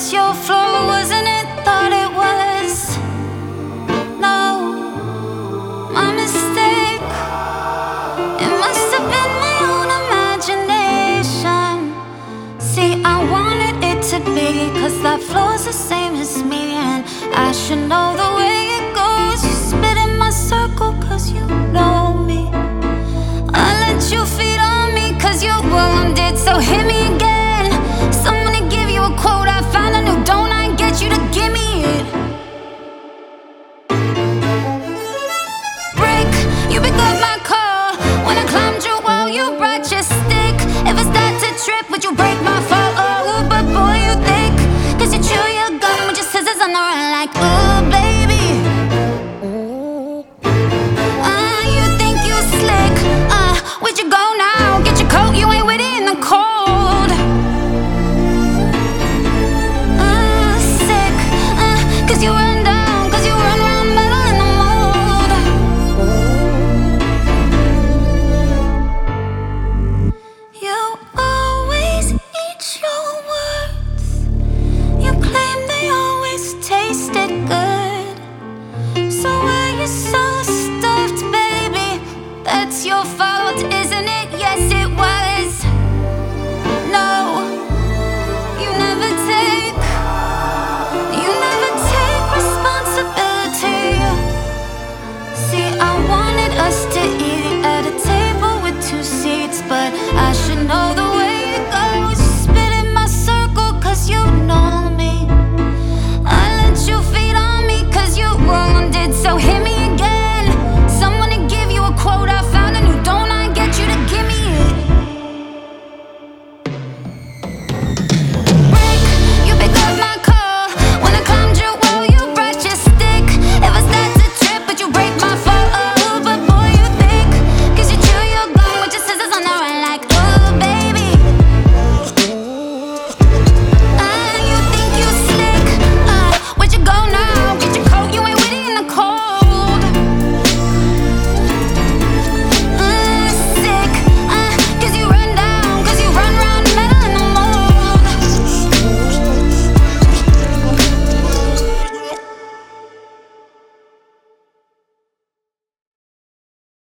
was your flaw, wasn't it? Thought it was. No, my mistake. It must have been my own imagination. See, I wanted it to be, 'cause that flaw's the same as me, and I should know the way it goes. You spit in my circle 'cause you know me. I let you feed on me 'cause you're wounded, so hit me again. Someone to give you a quote, I found a new, don't I get you to give me it. Break, you pick up my call. When I climbed your wall, you brought your stick. If I start to trip, would you break my fall? Oh, but boy, you thick, 'cause you chew your gum with your scissors on the run like, ooh, baby. You think you slick, where'd you go now? Get your coat, you ain't with it in the cold. Sick, 'cause you were